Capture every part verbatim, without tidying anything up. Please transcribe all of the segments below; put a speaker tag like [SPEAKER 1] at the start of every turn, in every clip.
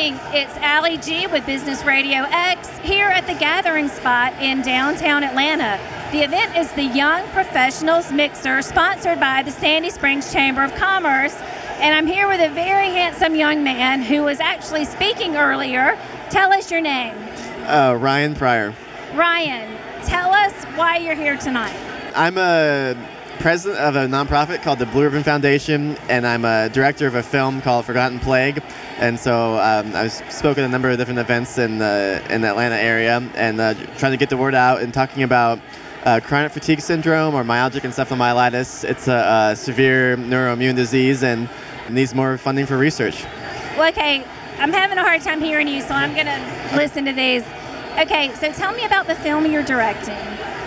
[SPEAKER 1] morning. It's Allie G with Business Radio X here at the Gathering Spot in downtown Atlanta. The event is the Young Professionals Mixer, sponsored by the Sandy Springs Chamber of Commerce. And I'm here with a very handsome young man who was actually speaking earlier. Tell us your name.
[SPEAKER 2] Uh, Ryan Pryor.
[SPEAKER 1] Ryan, tell us why you're here tonight.
[SPEAKER 2] I'm a president of a nonprofit called the Blue Ribbon Foundation, and I'm a director of a film called Forgotten Plague. And so um, I've spoken at a number of different events in the, in the Atlanta area, and uh, trying to get the word out and talking about uh, chronic fatigue syndrome, or myalgic encephalomyelitis. It's a, a severe neuroimmune disease and needs more funding for research.
[SPEAKER 1] Well, okay, I'm having a hard time hearing you, so I'm going to listen to these. Okay, so tell me about the film you're directing.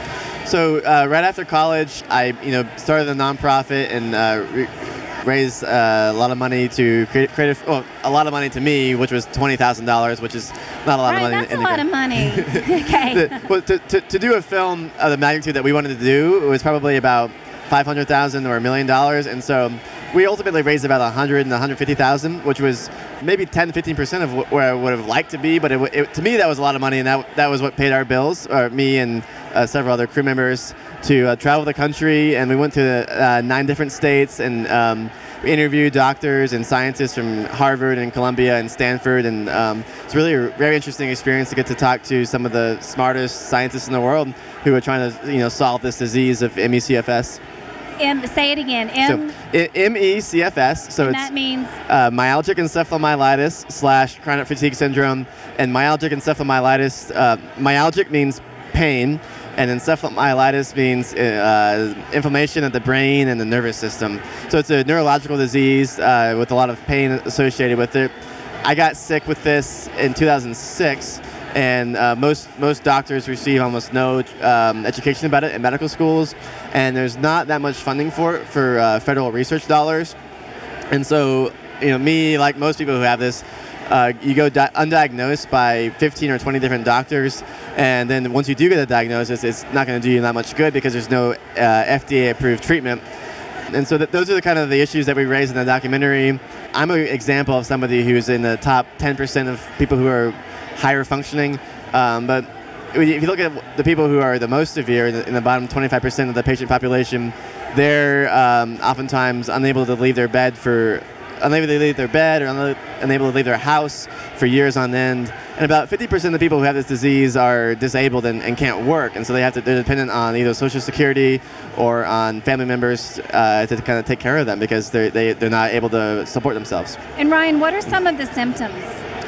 [SPEAKER 2] So uh, right after college, I you know started a nonprofit and uh, re- raised uh, a lot of money to create, create a, well, a lot of money to me, which was twenty thousand dollars, which is not a lot
[SPEAKER 1] right,
[SPEAKER 2] of money.
[SPEAKER 1] That's
[SPEAKER 2] in
[SPEAKER 1] a
[SPEAKER 2] the
[SPEAKER 1] lot
[SPEAKER 2] game.
[SPEAKER 1] of money. Okay.
[SPEAKER 2] the, well, to, to, to do a film of the magnitude that we wanted to do, it was probably about five hundred thousand dollars or a million dollars, and so we ultimately raised about one hundred and one hundred fifty thousand dollars, which was maybe ten to fifteen percent of wh- where I would have liked to be, but it, it, to me that was a lot of money, and that that was what paid our bills, or me and uh, several other crew members, to uh, travel the country. And we went to uh, nine different states, and um, we interviewed doctors and scientists from Harvard and Columbia and Stanford, and um, it's really a very interesting experience to get to talk to some of the smartest scientists in the world who are trying to you know solve this disease of M E C F S.
[SPEAKER 1] M, say it again. M.
[SPEAKER 2] So, M E C F S. So
[SPEAKER 1] and
[SPEAKER 2] it's
[SPEAKER 1] that means
[SPEAKER 2] uh, myalgic encephalomyelitis slash chronic fatigue syndrome. And myalgic encephalomyelitis, uh, myalgic means pain, and encephalomyelitis means uh, inflammation of the brain and the nervous system. So it's a neurological disease uh, with a lot of pain associated with it. I got sick with this in two thousand six. And uh, most most doctors receive almost no um, education about it in medical schools, and there's not that much funding for it for uh, federal research dollars. And so, you know, me, like most people who have this, uh, you go di- undiagnosed by fifteen or twenty different doctors, and then once you do get a diagnosis, it's not going to do you that much good because there's no uh, F D A-approved treatment. And so th- those are the kind of the issues that we raise in the documentary. I'm an example of somebody who's in the top ten percent of people who are higher functioning, um, but if you look at the people who are the most severe, in the, in the bottom twenty-five percent of the patient population, they're um, oftentimes unable to leave their bed for, unable to leave their bed or unable, unable to leave their house for years on end. And about fifty percent of the people who have this disease are disabled and, and can't work, and so they have to, they're dependent on either Social Security or on family members uh, to kind of take care of them because they're, they, they're not able to support themselves.
[SPEAKER 1] And Ryan, what are some of the symptoms?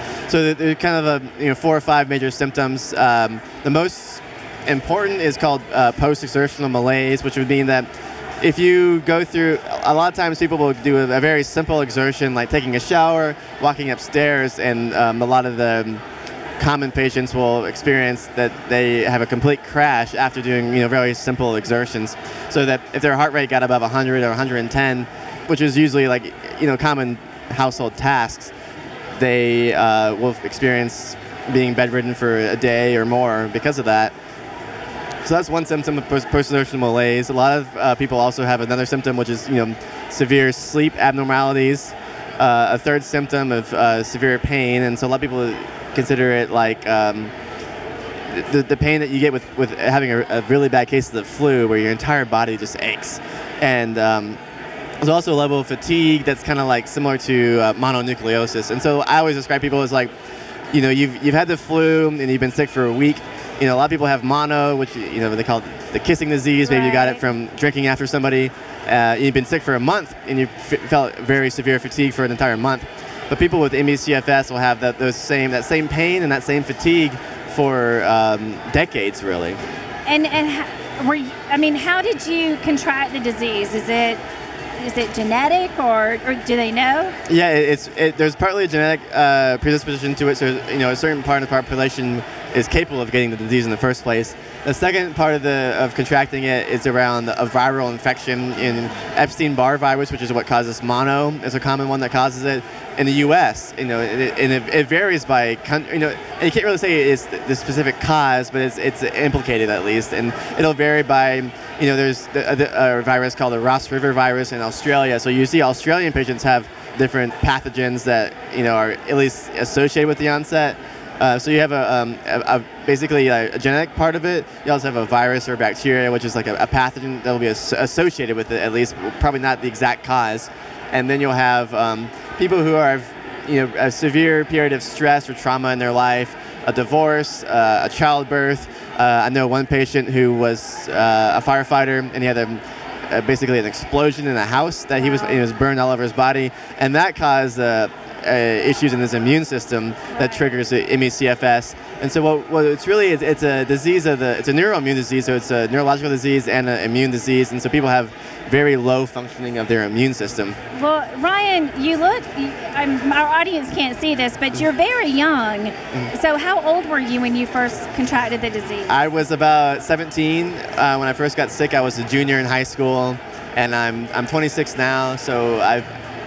[SPEAKER 2] So there are kind of a, you know, four or five major symptoms. Um, the most important is called uh, post-exertional malaise, which would mean that if you go through, a lot of times people will do a, a very simple exertion like taking a shower, walking upstairs, and um, a lot of the common patients will experience that they have a complete crash after doing you know very simple exertions. So that if their heart rate got above one hundred or one hundred ten, which is usually like you know common household tasks, they uh, will experience being bedridden for a day or more because of that. So that's one symptom of post- post-exertional malaise. A lot of uh, people also have another symptom, which is you know severe sleep abnormalities. Uh, a third symptom of uh, severe pain, and so a lot of people consider it like um, the, the pain that you get with, with having a, a really bad case of the flu, where your entire body just aches. And um, there's also a level of fatigue that's kind of like similar to uh, mononucleosis. And so I always describe people as like, you know, you've you've had the flu and you've been sick for a week. You know, a lot of people have mono, which you know they call it the kissing disease. Maybe you got it from drinking after somebody. Uh, you've been sick for a month and you f- felt very severe fatigue for an entire month. But people with M E C F S will have that those same that same pain and that same fatigue for um, decades, really.
[SPEAKER 1] And and how, were you, I mean, how did you contract the disease? Is it is it genetic, or, or do they know?
[SPEAKER 2] Yeah, it, it's it, there's partly a genetic uh, predisposition to it. So you know, a certain part of the population is capable of getting the disease in the first place. The second part of the of contracting it is around a viral infection in Epstein-Barr virus, which is what causes mono. It's a common one that causes it in the U S. You know, it, and it, it varies by country. You know, and you can't really say it's the specific cause, but it's it's implicated at least, and it'll vary by. You know, there's a, a virus called the Ross River virus in Australia. So you see Australian patients have different pathogens that you know are at least associated with the onset. Uh, so you have a, um, a, a basically a, a genetic part of it. You also have a virus or bacteria, which is like a, a pathogen that will be as- associated with it, at least, probably not the exact cause. And then you'll have um, people who are, you know, a severe period of stress or trauma in their life, a divorce, uh, a childbirth. Uh, I know one patient who was uh, a firefighter, and he had a, a, basically an explosion in a house that he was, he was burned all over his body, and that caused uh, Uh, issues in his immune system that triggers the M E C F S. And so what, what it's really, it's, it's a disease of the, it's a neuroimmune disease, so it's a neurological disease and an immune disease, and so people have very low functioning of their immune system.
[SPEAKER 1] Well, Ryan, you look, I'm, our audience can't see this, but you're very young. So how old were you when you first contracted the disease?
[SPEAKER 2] I was about seventeen. Uh, when I first got sick, I was a junior in high school, and I'm, I'm twenty-six now, so I've,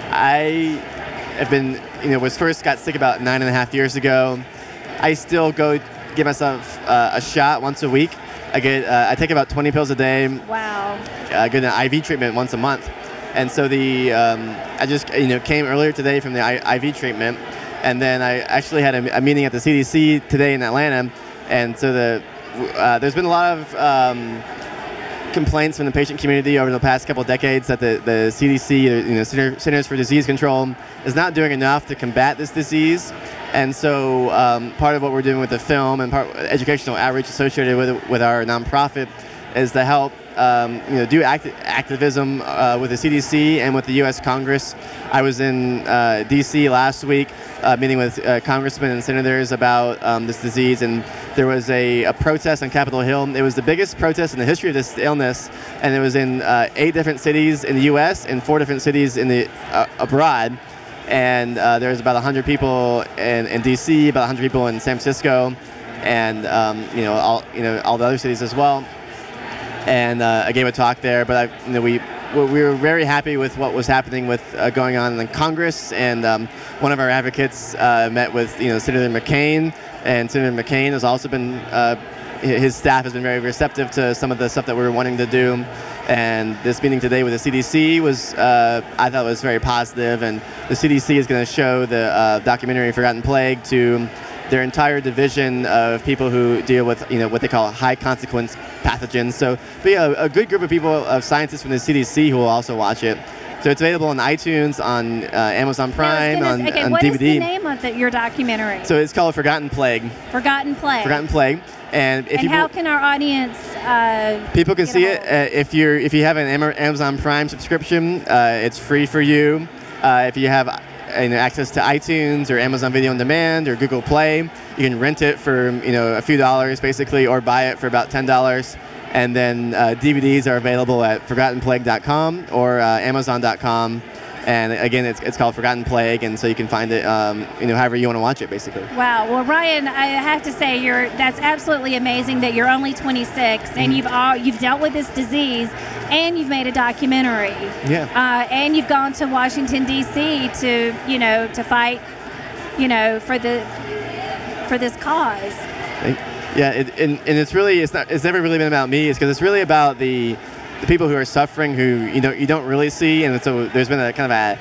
[SPEAKER 2] I, I've been, you know, was first got sick about nine and a half years ago. I still go give myself uh, a shot once a week. I get, uh, I take about twenty pills a day.
[SPEAKER 1] Wow.
[SPEAKER 2] I get an I V treatment once a month, and so the um, I just you know came earlier today from the I- IV treatment, and then I actually had a, a meeting at the C D C today in Atlanta, and so the uh, there's been a lot of um, complaints from the patient community over the past couple of decades that the, the C D C, you know, Center, Centers for Disease Control, is not doing enough to combat this disease. And so um, part of what we're doing with the film and part educational outreach associated with with our nonprofit is to help um, you know do act- activism uh, with the C D C and with the U S Congress. I was in uh, D C last week uh, meeting with uh, congressmen and senators about um, this disease, and there was a, a protest on Capitol Hill. It was the biggest protest in the history of this illness, and it was in uh, eight different cities in the U S and four different cities in the uh, abroad. And uh, there was about one hundred people in, in D C, about one hundred people in San Francisco, and um, you know all you know all the other cities as well. And uh, I gave a talk there, but I, you know, we we were very happy with what was happening with uh, going on in Congress. And um, one of our advocates uh, met with you know Senator McCain, and Senator McCain has also been uh, his staff has been very receptive to some of the stuff that we were wanting to do. And this meeting today with the C D C was, uh, I thought was very positive, and the C D C is going to show the uh, documentary Forgotten Plague to their entire division of people who deal with, you know, what they call high consequence pathogens. So be a, a good group of people, of scientists from the C D C who will also watch it. So it's available on iTunes, on uh, Amazon Prime,
[SPEAKER 1] gonna,
[SPEAKER 2] on,
[SPEAKER 1] okay,
[SPEAKER 2] on
[SPEAKER 1] what
[SPEAKER 2] D V D.
[SPEAKER 1] What is the name of the, your documentary?
[SPEAKER 2] So it's called Forgotten Plague.
[SPEAKER 1] Forgotten Plague.
[SPEAKER 2] Forgotten Plague. And, if
[SPEAKER 1] and
[SPEAKER 2] people,
[SPEAKER 1] how can our audience uh,
[SPEAKER 2] people can
[SPEAKER 1] get
[SPEAKER 2] see
[SPEAKER 1] a
[SPEAKER 2] it
[SPEAKER 1] hold?
[SPEAKER 2] uh, if you're if you have an Am- Amazon Prime subscription. Uh, it's free for you. Uh, if you have uh, you know, access to iTunes or Amazon Video on Demand or Google Play, you can rent it for you know a few dollars basically, or buy it for about ten dollars. And then uh, D V Ds are available at forgotten plague dot com or uh, amazon dot com. And again, it's, it's called Forgotten Plague, and so you can find it, um, you know, however you want to watch it, basically.
[SPEAKER 1] Wow. Well, Ryan, I have to say, you're that's absolutely amazing that you're only twenty-six and
[SPEAKER 2] Mm-hmm.
[SPEAKER 1] you've all you've dealt with this disease, and you've made a documentary.
[SPEAKER 2] Yeah.
[SPEAKER 1] Uh, and you've gone to Washington D C to you know to fight, you know, for the for this cause.
[SPEAKER 2] Yeah, it, and, and it's really it's not it's never really been about me. It's because it's really about the. the people who are suffering, who you know you don't really see, and so there's been a kind of a,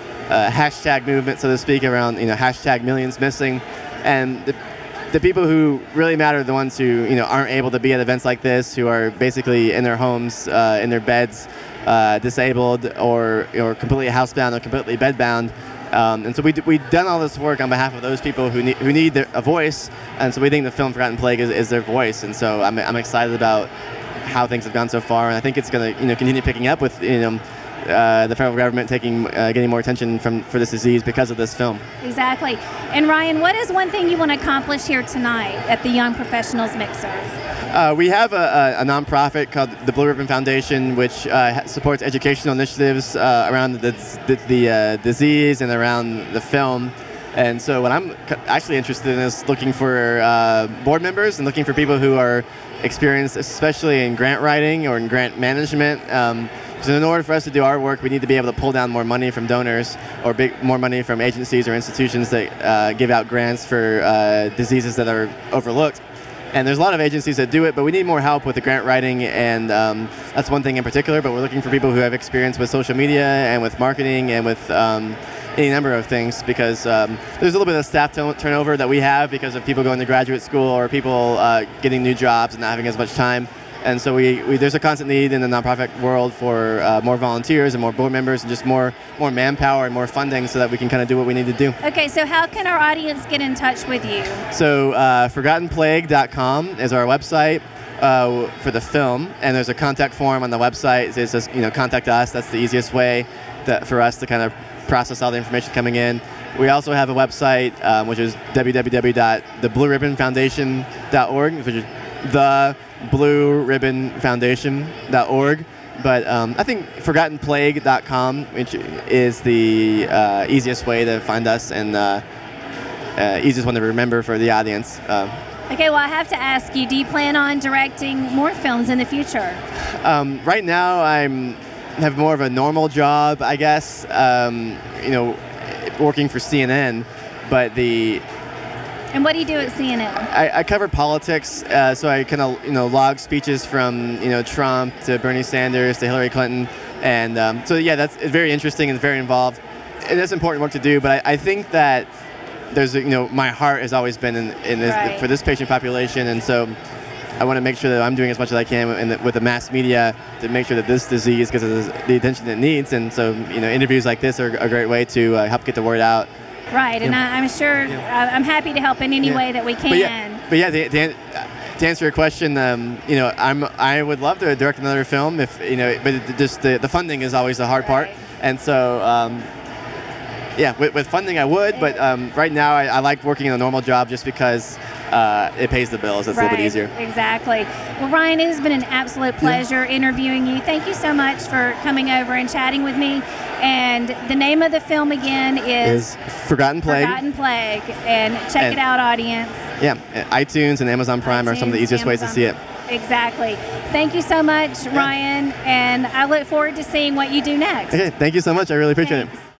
[SPEAKER 2] a hashtag movement, so to speak, around you know hashtag millions missing, and the, the people who really matter are the ones who you know aren't able to be at events like this, who are basically in their homes, uh, in their beds, uh, disabled or or completely housebound or completely bedbound. Um, and so we we've done all this work on behalf of those people who need who need their, a voice, and so we think the film Forgotten Plague is, is their voice, and so I'm I'm excited about how things have gone so far, and I think it's going to you know continue picking up with you know uh, the federal government taking uh, getting more attention from for this disease because of this film.
[SPEAKER 1] Exactly. And Ryan, what is one thing you want to accomplish here tonight at the Young Professionals Mixer?
[SPEAKER 2] Uh, we have a, a, a nonprofit called the Blue Ribbon Foundation, which uh, supports educational initiatives uh, around the the, the uh, disease and around the film. And so what I'm actually interested in is looking for uh, board members and looking for people who are experienced, especially in grant writing or in grant management. Um, so in order for us to do our work, we need to be able to pull down more money from donors or big, more money from agencies or institutions that uh, give out grants for uh, diseases that are overlooked. And there's a lot of agencies that do it, but we need more help with the grant writing, and um, that's one thing in particular. But we're looking for people who have experience with social media and with marketing and with um, any number of things because um, there's a little bit of staff t- turnover that we have because of people going to graduate school or people uh, getting new jobs and not having as much time. And so we, we there's a constant need in the nonprofit world for uh, more volunteers and more board members and just more more manpower and more funding so that we can kind of do what we need to do.
[SPEAKER 1] Okay, so how can our audience get in touch with you?
[SPEAKER 2] So uh, forgotten plague dot com is our website uh, for the film, and there's a contact form on the website. It says, you know, contact us. That's the easiest way that, for us to kind of process all the information coming in. We also have a website, um, which is w w w dot the blue ribbon foundation dot org, which is the blue ribbon foundation dot org. But um, I think forgotten plague dot com, which is the uh, easiest way to find us and uh, uh, easiest one to remember for the audience. Uh,
[SPEAKER 1] okay, well, I have to ask you, do you plan on directing more films in the future?
[SPEAKER 2] Um, right now, I'm have more of a normal job, I guess. Um, you know, working for C N N, but the
[SPEAKER 1] And what do you do at C N N?
[SPEAKER 2] I, I cover politics, uh, so I kind of you know log speeches from you know Trump to Bernie Sanders to Hillary Clinton, and um, so yeah, that's it's very interesting and very involved. It is important work to do, but I, I think that there's you know my heart has always been in, in this,
[SPEAKER 1] right.
[SPEAKER 2] for this patient population, and so I want to make sure that I'm doing as much as I can in the, with the mass media to make sure that this disease gets the attention it needs, and so you know interviews like this are a great way to uh, help get the word out.
[SPEAKER 1] Right, and
[SPEAKER 2] Yeah.
[SPEAKER 1] I, I'm sure
[SPEAKER 2] Yeah.
[SPEAKER 1] uh, I'm happy to help in any
[SPEAKER 2] Yeah.
[SPEAKER 1] way that we can.
[SPEAKER 2] But yeah, but yeah to, to, to answer your question, um, you know, I'm I would love to direct another film if you know, but it, just the, the funding is always the hard part,
[SPEAKER 1] Right.
[SPEAKER 2] and so um, yeah, with, with funding I would, but um, right now I, I like working in a normal job just because uh, it pays the bills. It's
[SPEAKER 1] right,
[SPEAKER 2] a little bit easier.
[SPEAKER 1] Exactly. Well, Ryan, it has been an absolute pleasure yeah. interviewing you. Thank you so much for coming over and chatting with me. And the name of the film again is,
[SPEAKER 2] is Forgotten Plague.
[SPEAKER 1] Forgotten Plague. And check
[SPEAKER 2] and,
[SPEAKER 1] it out, audience.
[SPEAKER 2] Yeah, iTunes and Amazon Prime
[SPEAKER 1] iTunes,
[SPEAKER 2] are some of the easiest
[SPEAKER 1] Amazon.
[SPEAKER 2] ways to see it.
[SPEAKER 1] Exactly. Thank you so much,
[SPEAKER 2] yeah.
[SPEAKER 1] Ryan. And I look forward to seeing what you do next.
[SPEAKER 2] Okay, thank you so much. I really appreciate
[SPEAKER 1] Thanks.
[SPEAKER 2] it.